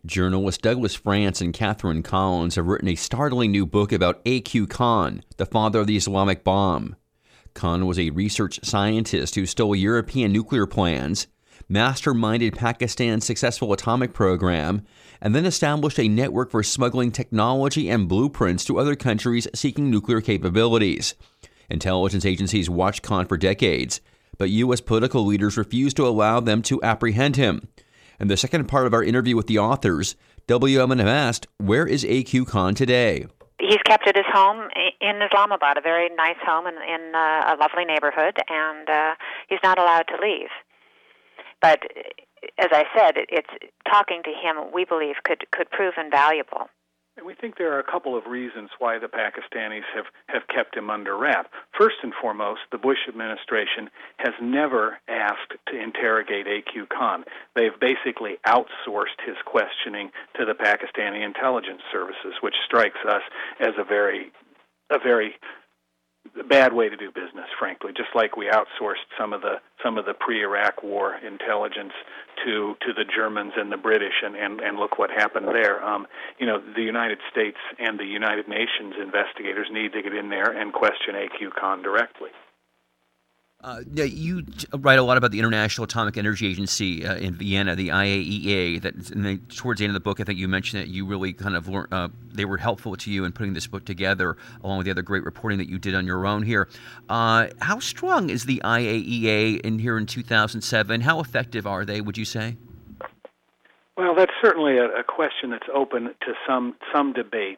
Journalists Douglas France and Catherine Collins have written a startling new book about A.Q. Khan, the father of the Islamic bomb. Khan was a research scientist who stole European nuclear plans, masterminded Pakistan's successful atomic program, and then established a network for smuggling technology and blueprints to other countries seeking nuclear capabilities. Intelligence agencies watched Khan for decades, but U.S. political leaders refused to allow them to apprehend him. In the second part of our interview with the authors, WMNF asked, where is A.Q. Khan today? He's kept at his home in Islamabad, a very nice home in a lovely neighborhood, and he's not allowed to leave. But as I said, it's talking to him, we believe, could prove invaluable. And we think there are a couple of reasons why the Pakistanis have kept him under wrap. First and foremost, the Bush administration has never asked to interrogate A.Q. Khan. They've basically outsourced his questioning to the Pakistani intelligence services, which strikes us as a very bad way to do business, frankly. Just like we outsourced some of the pre-Iraq war intelligence to the Germans and the British, and look what happened there. The United States and the United Nations investigators need to get in there and question A.Q. Khan directly. You write a lot about the International Atomic Energy Agency in Vienna, the IAEA. Towards the end of the book, I think you mentioned that you really kind of learned, they were helpful to you in putting this book together, along with the other great reporting that you did on your own here. How strong is the IAEA in here in 2007? How effective are they, would you say? Well, that's certainly a question that's open to some debate.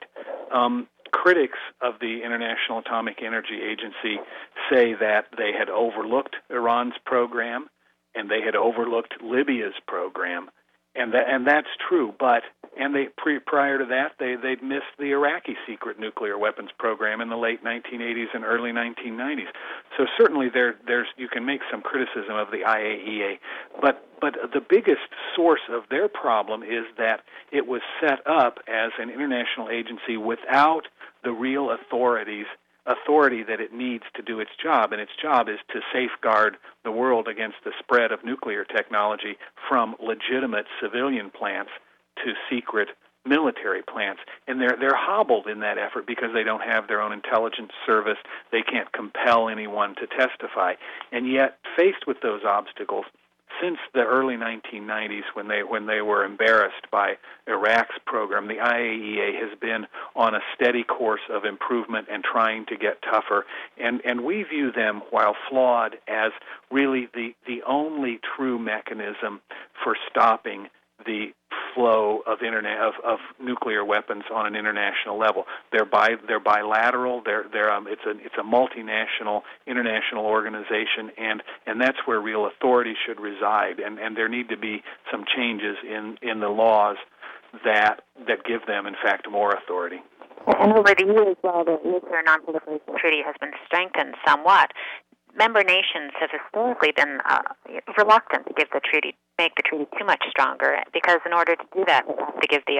Critics of the International Atomic Energy Agency say that they had overlooked Iran's program and they had overlooked Libya's program, and that's true. But prior to that, they'd missed the Iraqi secret nuclear weapons program in the late 1980s and early 1990s. So certainly you can make some criticism of the IAEA, but the biggest source of their problem is that it was set up as an international agency without the real authority that it needs to do its job, and its job is to safeguard the world against the spread of nuclear technology from legitimate civilian plants to secret military plants. And they're hobbled in that effort because they don't have their own intelligence service. They can't compel anyone to testify. And yet, faced with those obstacles, since the early 1990s, when they were embarrassed by Iraq's program, the IAEA has been on a steady course of improvement and trying to get tougher. And we view them, while flawed, as really the only true mechanism for stopping the flow of nuclear weapons on an international level. They're bilateral. It's a multinational international organization, and that's where real authority should reside. And there need to be some changes in the laws that give them, in fact, more authority. And over the years, while the Nuclear Non-Proliferation Treaty has been strengthened somewhat, member nations have historically been reluctant to make the treaty too much stronger, because in order to do that, they have to give the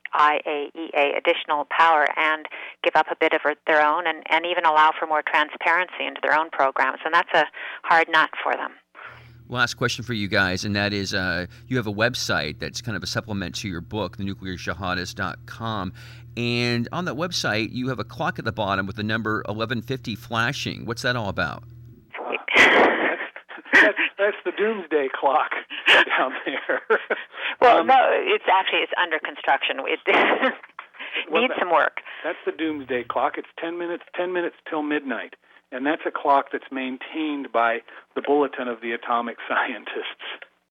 IAEA additional power and give up a bit of their own, and even allow for more transparency into their own programs. And that's a hard nut for them. Last question for you guys, and that is, you have a website that's kind of a supplement to your book, thenuclearjihadist.com, and on that website, you have a clock at the bottom with the number 1150 flashing. What's that all about? That's the doomsday clock down there. Well, no, it's under construction. It needs some work. That's the doomsday clock. It's 10 minutes till midnight, and that's a clock that's maintained by the Bulletin of the Atomic Scientists.